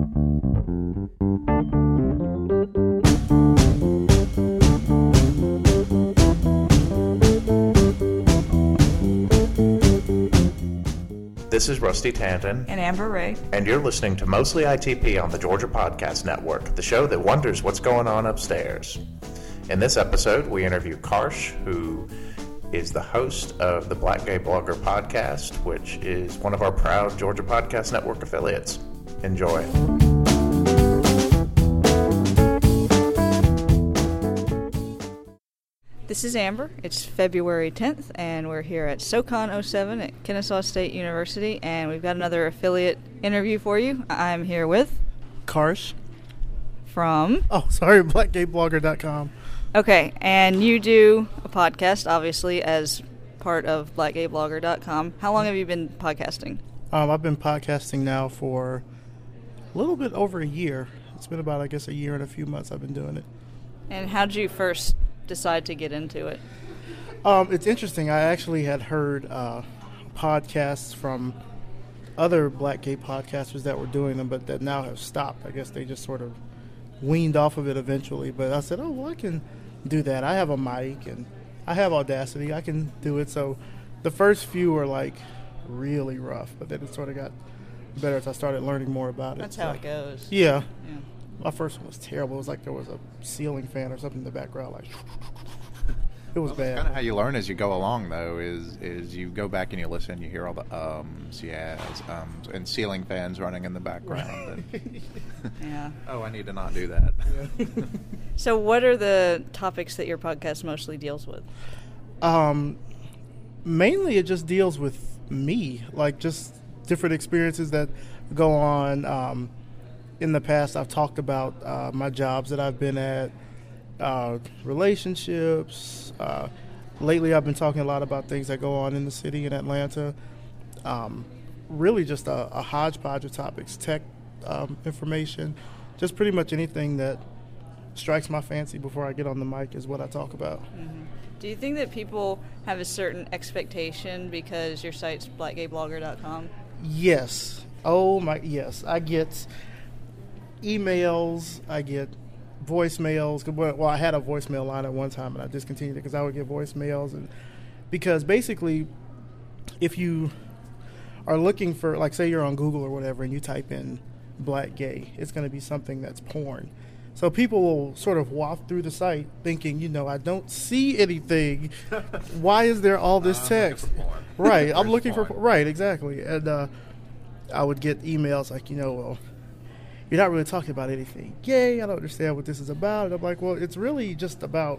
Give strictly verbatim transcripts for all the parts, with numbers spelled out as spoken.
This is Rusty Tanton. And Amber Ray. And you're listening to Mostly I T P on the Georgia Podcast Network, the show that wonders what's going on upstairs. In this episode, we interview Karsh, who is the host of the Black Gay Blogger podcast, which is one of our proud Georgia Podcast Network affiliates. Enjoy. This is Amber. It's February tenth, and we're here at SoCon oh seven at Kennesaw State University, and we've got another affiliate interview for you. I'm here with... Karsh. From... Oh, sorry, black gay blogger dot com. Okay, and you do a podcast, obviously, as part of black gay blogger dot com. How long have you been podcasting? Um, I've been podcasting now for a little bit over a year. It's been about, I guess, a year and a few months I've been doing it. And how did you first decide to get into it? Um, it's interesting. I actually had heard uh, podcasts from other black gay podcasters that were doing them, but that now have stopped. I guess they just sort of weaned off of it eventually. But I said, oh, well, I can do that. I have a mic and I have Audacity. I can do it. So the first few were like really rough, but then it sort of got better as I started learning more about it. That's so, how it goes. Yeah. Yeah. My first one was terrible. It was like there was a ceiling fan or something in the background. Like it was well, bad. Kind of how you learn as you go along, though, is is you go back and you listen. You hear all the ums, yes, ums, and ceiling fans running in the background. Right. And Yeah. oh, I need to not do that. Yeah. So what are the topics that your podcast mostly deals with? Um, mainly it just deals with me, like just different experiences that go on. Um, in the past, I've talked about uh, my jobs that I've been at, uh, relationships. Uh, lately, I've been talking a lot about things that go on in the city in Atlanta. Um, really just a, a hodgepodge of topics, tech um, information, just pretty much anything that strikes my fancy before I get on the mic is what I talk about. Mm-hmm. Do you think that people have a certain expectation because your site's black gay blogger dot com? Yes. Oh, my, yes. I get emails, I get voicemails. Well, I had a voicemail line at one time, and I discontinued it because I would get voicemails. And because basically, if you are looking for, like, say you're on Google or whatever, and you type in black gay, it's going to be something that's porn. So people will sort of waft through the site thinking, you know, I don't see anything. Why is there all this Uh, text? Right. I'm looking for, right, exactly. And uh, I would get emails like, you know, well, you're not really talking about anything gay. I don't understand what this is about. And I'm like, well, it's really just about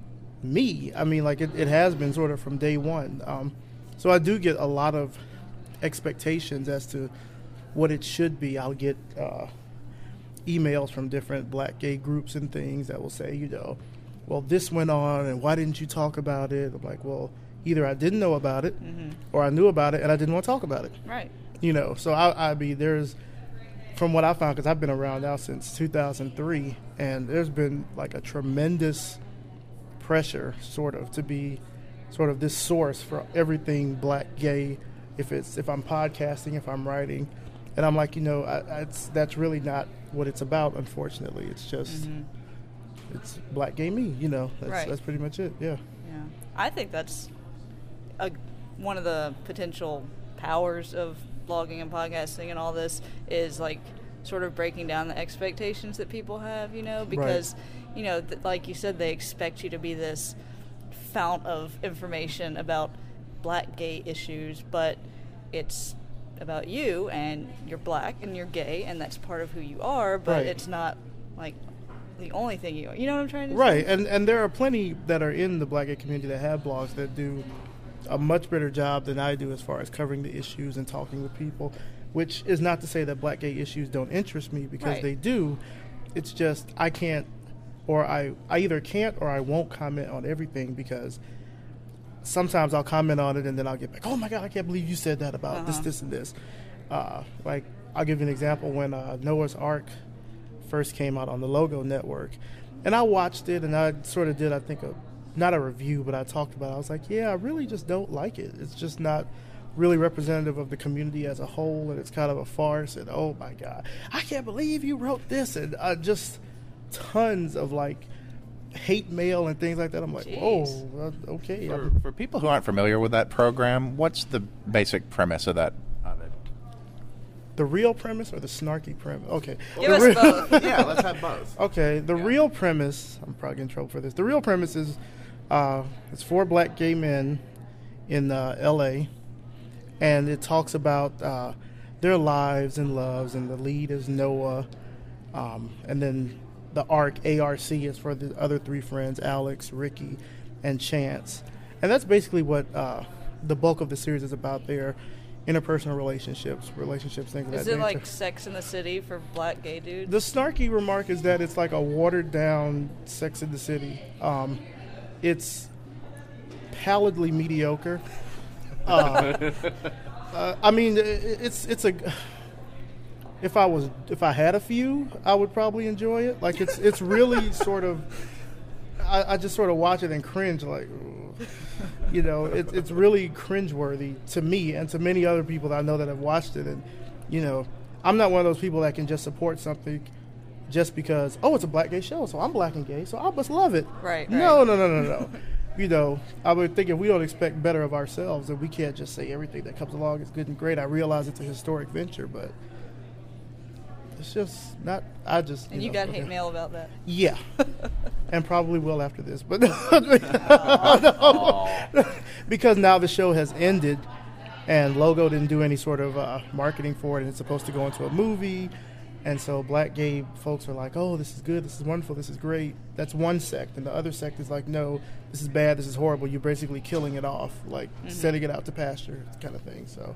me. I mean, like, it, it has been sort of from day one. Um, so I do get a lot of expectations as to what it should be. I'll get uh, emails from different black gay groups and things that will say, you know, well, this went on, and why didn't you talk about it? I'm like, well, either I didn't know about it, mm-hmm. or I knew about it, and I didn't want to talk about it. Right. You know, so I, I mean, there's... From what I found, because I've been around now since two thousand three, and there's been like a tremendous pressure, sort of, to be sort of this source for everything black gay. If it's if I'm podcasting, if I'm writing, and I'm like, you know, I, I, it's that's really not what it's about. Unfortunately, it's just mm-hmm. it's black gay me. You know, that's right. that's pretty much it. Yeah. Yeah, I think that's a, one of the potential powers of blogging and podcasting and all this is like sort of breaking down the expectations that people have, you know, because right. you know, th- like you said, they expect you to be this fount of information about black gay issues, but it's about you, and you're black and you're gay, and that's part of who you are, but right. it's not like the only thing you are. You know what I'm trying to right. say? Right, and and there are plenty that are in the black gay community that have blogs that do a much better job than I do as far as covering the issues and talking with people, which is not to say that black gay issues don't interest me, because right. they do. It's just I can't, or I, I either can't or I won't comment on everything, because sometimes I'll comment on it and then I'll get back, oh my God, I can't believe you said that about uh-huh. this, this, and this. Uh, like, I'll give you an example. When uh, Noah's Ark first came out on the Logo Network, and I watched it, and I sort of did, I think, a not a review, but I talked about it. I was like, yeah, I really just don't like it. It's just not really representative of the community as a whole, and it's kind of a farce. And oh my God, I can't believe you wrote this, and uh, just tons of like hate mail and things like that. I'm like, Jeez. whoa, uh, okay. For, for people who aren't familiar with that program, what's the basic premise of that? Of it? The real premise or the snarky premise? Okay. Give The us re- both. Yeah, let's have both. Okay, the Yeah. real premise, I'm probably getting in trouble for this. The real premise is uh, it's four black gay men in uh, L A, and it talks about uh, their lives and loves, and the lead is Noah, um, and then the arc, A R C, is for the other three friends, Alex, Ricky, and Chance. And that's basically what uh, the bulk of the series is about, their interpersonal relationships, relationships, things of Is that it nature. like Sex in the City for black gay dudes? The snarky remark is that it's like a watered-down Sex in the City. Um, it's pallidly mediocre. Uh, uh, I mean, i- it's it's a. If I was if I had a few, I would probably enjoy it. Like it's it's really sort of. I, I just sort of watch it and cringe, like, ugh. You know, it, it's really cringeworthy to me and to many other people that I know that have watched it. And you know, I'm not one of those people that can just support something just because, oh, it's a black gay show, so I'm black and gay, so I must love it. Right, No, right. no, no, no, no. You know, I would think if we don't expect better of ourselves, then we can't just say everything that comes along is good and great. I realize it's a historic venture, but it's just not. I just. And you know, got okay. hate mail about that. Yeah, and probably will after this, but because now the show has ended, and Logo didn't do any sort of uh, marketing for it, and it's supposed to go into a movie, and so black gay folks are like, "Oh, this is good, this is wonderful, this is great." That's one sect, and the other sect is like, "No, this is bad, this is horrible. You're basically killing it off, like Mm-hmm. setting it out to pasture, kind of thing." So.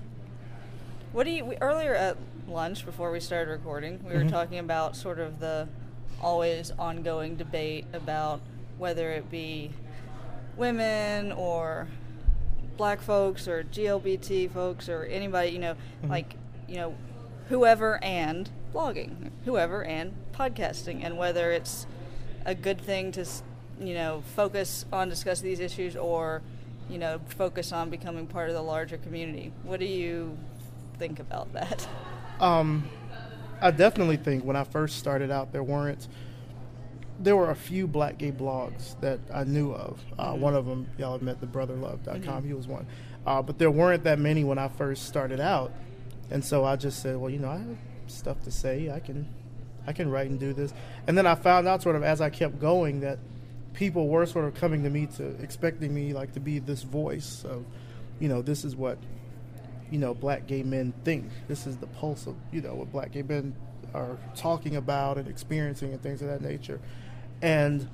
What do you we, earlier at lunch before we started recording, we were Mhm. talking about sort of the always ongoing debate about whether it be women or black folks or G L B T folks or anybody, you know, Mhm. like, you know, whoever and blogging, whoever and podcasting, and whether it's a good thing to, s- you know, focus on discussing these issues or, you know, focus on becoming part of the larger community. What do you think about that? Um, I definitely think when I first started out, there weren't, there were a few black gay blogs that I knew of. Uh, Mhm. One of them, y'all have met, the brotherlove dot com, Mhm. he was one. Uh, but there weren't that many when I first started out. And so I just said, well, you know, I have stuff to say. I can, I can write and do this. And then I found out sort of as I kept going that people were sort of coming to me to expecting me like to be this voice of, you know, this is what, you know, black gay men think. This is the pulse of, you know, what black gay men are talking about and experiencing and things of that nature. And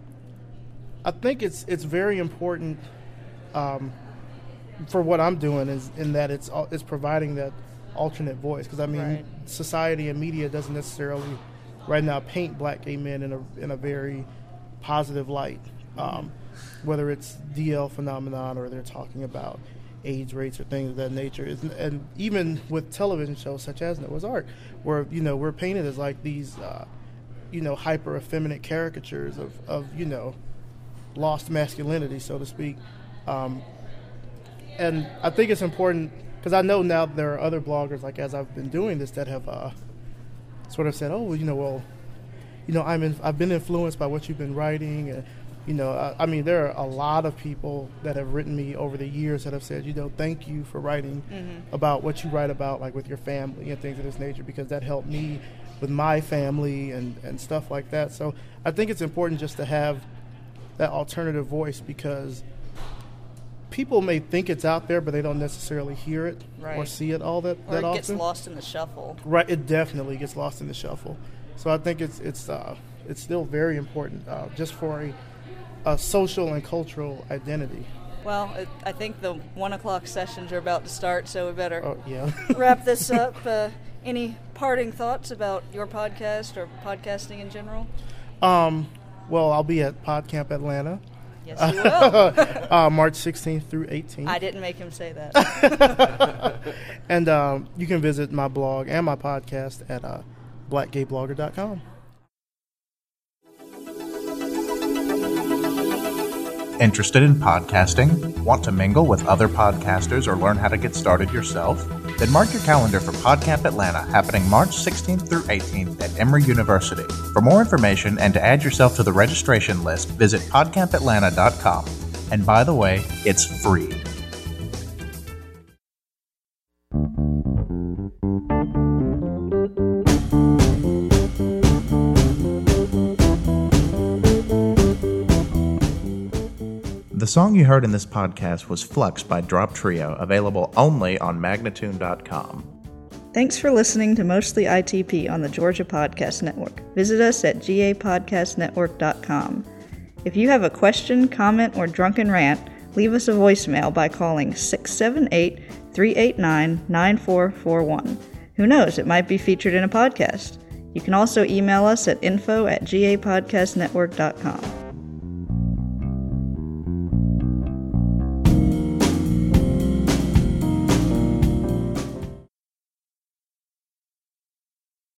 I think it's it's very important um, for what I'm doing is in that it's al- it's providing that alternate voice, because I mean Right. society and media doesn't necessarily right now paint black gay men in a in a very positive light, um, whether it's D L phenomenon or they're talking about AIDS rates or things of that nature. It's, and even with television shows such as Noah's Ark, where, you know, we're painted as like these, uh, you know, hyper effeminate caricatures of, of, you know, lost masculinity, so to speak. Um, and I think it's important, because I know now there are other bloggers, like as I've been doing this, that have uh, sort of said, oh, well, you know, well, you know, I'm in, I've been influenced by what you've been writing, and you know, I, I mean, there are a lot of people that have written me over the years that have said, you know, thank you for writing Mm-hmm. about what you write about, like with your family and things of this nature, because that helped me with my family and, and stuff like that. So I think it's important just to have that alternative voice, because people may think it's out there, but they don't necessarily hear it or Right. see it all that, Or that it often. gets lost in the shuffle. Right, it definitely gets lost in the shuffle. So I think it's it's uh, it's still very important, uh, just for a, a social and cultural identity. Well, it, I think the one o'clock sessions are about to start, so we better Oh yeah. wrap this up. Uh, any parting thoughts about your podcast or podcasting in general? um, well, I'll be at PodCamp Atlanta, Yes, you will. uh, March sixteenth through eighteenth. I didn't make him say that. And um, you can visit my blog and my podcast at uh, black gay blogger dot com. Interested in podcasting? Want to mingle with other podcasters or learn how to get started yourself? Then mark your calendar for PodCamp Atlanta, happening March sixteenth through eighteenth at Emory University. For more information and to add yourself to the registration list, visit podcamp atlanta dot com. And by the way, it's free. The song you heard in this podcast was Flux by Drop Trio, available only on magnatune dot com. Thanks for listening to Mostly I T P on the Georgia Podcast Network. Visit us at g a podcast network dot com. If you have a question, comment, or drunken rant, leave us a voicemail by calling six seven eight, three eight nine, nine four four one. Who knows, it might be featured in a podcast. You can also email us at info at g a podcast network dot com.